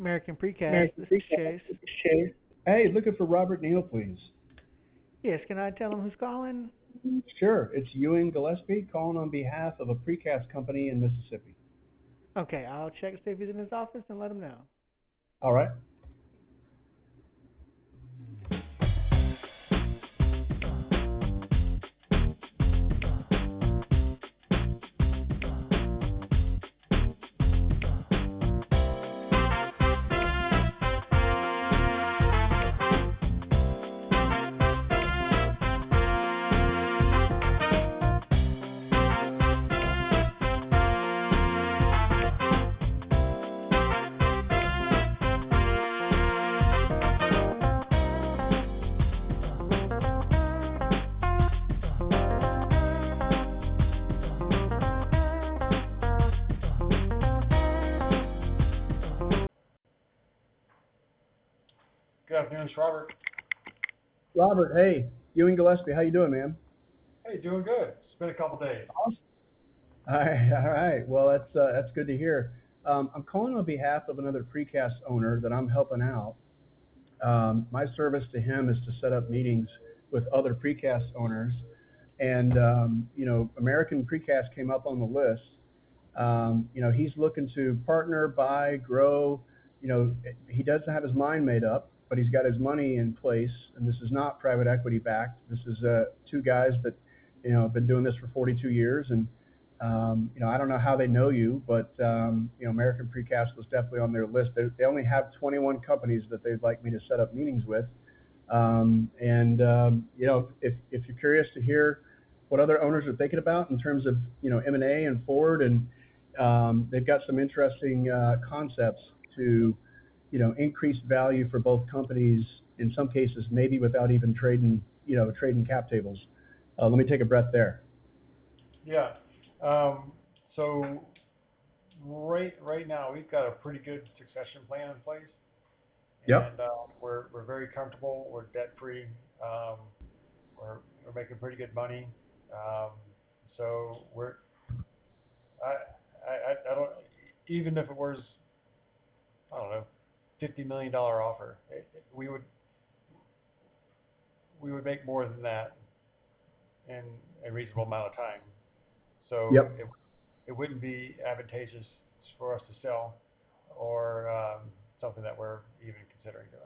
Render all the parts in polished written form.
American Precast. American This is Precast. Chase. This is Chase. Hey, looking for Robert Neal, please. Yes, can I tell him who's calling? Sure, it's Ewing Gillespie calling on behalf of a precast company in Mississippi. Okay, I'll check see if he's in his office and let him know. All right. Good afternoon, it's Robert. Robert, hey, Ewing Gillespie, how you doing, man? Hey, doing good. It's been a couple days. Awesome. All right, all right. Well, that's good to hear. I'm calling on behalf of another precast owner that I'm helping out. My service to him is to set up meetings with other precast owners, and American Precast came up on the list. He's looking to partner, buy, grow. He doesn't have his mind made up, but he's got his money in place, and this is not private equity backed. This is two guys that have been doing this for 42 years, and I don't know how they know you, but American Precast was definitely on their list. They only have 21 companies that they'd like me to set up meetings with, if you're curious to hear what other owners are thinking about in terms of M&A and forward, and they've got some interesting concepts to increase value for both companies. In some cases, maybe without even trading cap tables. Let me take a breath there. Yeah. So right now we've got a pretty good succession plan in place, Yep. and we're very comfortable. We're debt free. We're making pretty good money. Um, so I don't, even if it was, I don't know, $50 million offer, we would make more than that in a reasonable amount of time. So Yep. it wouldn't be advantageous for us to sell, or something that we're even considering doing.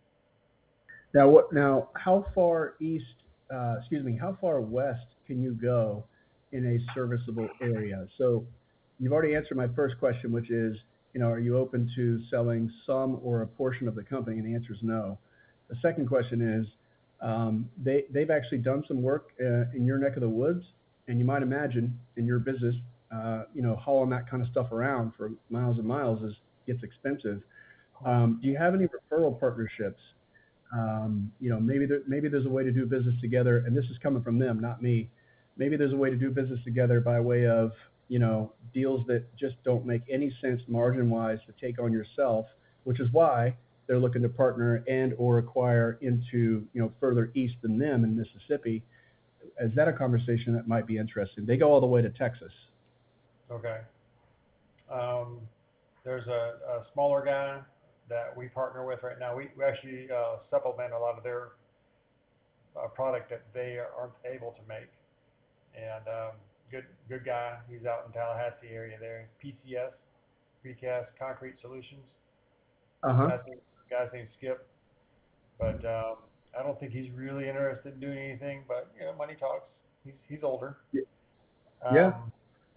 Now, how far east? How far west can you go in a serviceable area? So, you've already answered my first question, which is, are you open to selling some or a portion of the company? And the answer is no. The second question is, they've actually done some work in your neck of the woods, and you might imagine in your business, hauling that kind of stuff around for miles and miles gets expensive. Do you have any referral partnerships? Maybe there's a way to do business together, and this is coming from them, not me. Maybe there's a way to do business together by way of deals that just don't make any sense margin wise to take on yourself, which is why they're looking to partner and or acquire into further east than them in Mississippi. Is that a conversation that might be interesting? They go all the way to Texas. Okay. Um, there's a smaller guy that we partner with right now. We actually supplement a lot of their product that they aren't able to make. And good guy. He's out in Tallahassee area there. PCS, Precast Concrete Solutions. Uh-huh. Guy's named Skip. But I don't think he's really interested in doing anything. But money talks. He's older. Yeah. Um,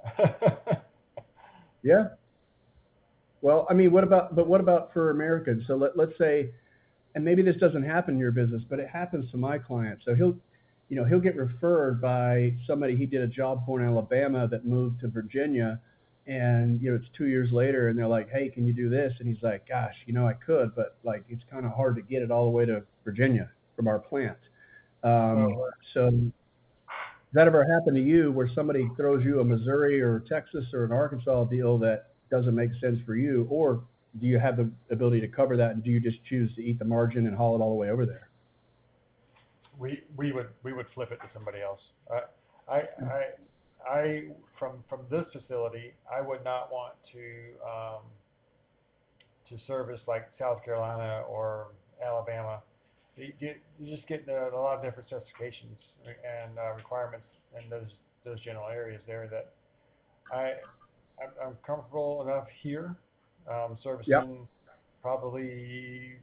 Yeah. Well, I mean, what about for Americans? So let's say, and maybe this doesn't happen in your business, but it happens to my client. So he'll get referred by somebody he did a job for in Alabama that moved to Virginia, and it's 2 years later, and they're like, hey, can you do this? And he's like, gosh, I could, but like it's kind of hard to get it all the way to Virginia from our plant. oh, So has that ever happened to you where somebody throws you a Missouri or Texas or an Arkansas deal that doesn't make sense for you, or do you have the ability to cover that, and do you just choose to eat the margin and haul it all the way over there? we would flip it to somebody else. I from this facility, I would not want to to service like South Carolina or Alabama. You just get a lot of different specifications and requirements in those general areas there that I'm comfortable enough here Yep. servicing probably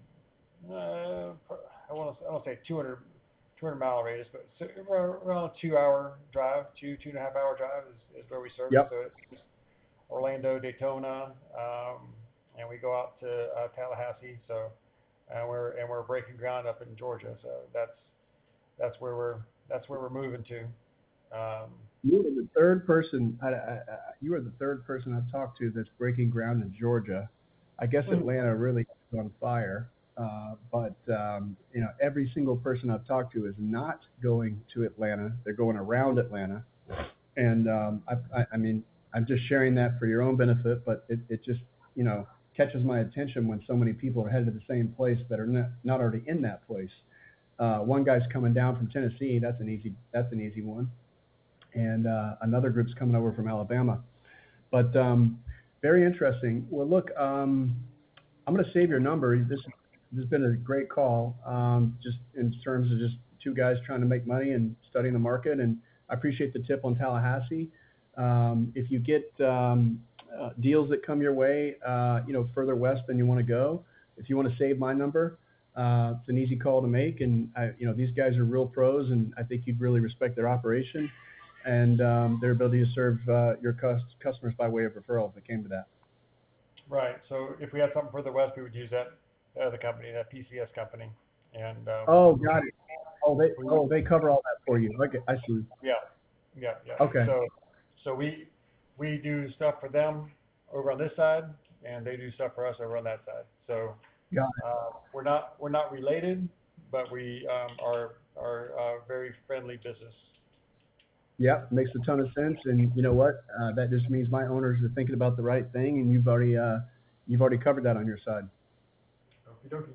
I want to say 200 mile radius, but around a 2 hour drive, 2.5 hour drive is where we service. Yep. So it's Orlando, Daytona, and we go out to Tallahassee. So and we're breaking ground up in Georgia. So that's where we're moving to. You were the third person. You are the third person I've talked to that's breaking ground in Georgia. I guess Atlanta really is on fire, but every single person I've talked to is not going to Atlanta. They're going around Atlanta, and I mean, I'm just sharing that for your own benefit. But it just catches my attention when so many people are headed to the same place that are not already in that place. One guy's coming down from Tennessee. That's an easy one. And another group's coming over from Alabama. But very interesting. Well, look, I'm going to save your number. This has been a great call, just in terms of just two guys trying to make money and studying the market. And I appreciate the tip on Tallahassee. If you get deals that come your way, further west than you want to go, if you want to save my number, it's an easy call to make. And these guys are real pros, and I think you'd really respect their operation and their ability to serve your customers by way of referral if it came to that. Right. So if we had something further west, we would use that other company, that PCS company. And got it. They cover all that for you. Okay, I see. Yeah. Okay. So we do stuff for them over on this side, and they do stuff for us over on that side. So Got it. we're not related, but we are very friendly business. Yep, makes a ton of sense. And you know what? That just means my owners are thinking about the right thing, and you've already covered that on your side. Okie dokie.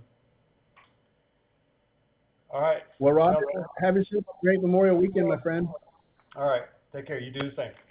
All right. Well, Roger, have yourself a great Memorial Weekend, my friend. All right. Take care. You do the same.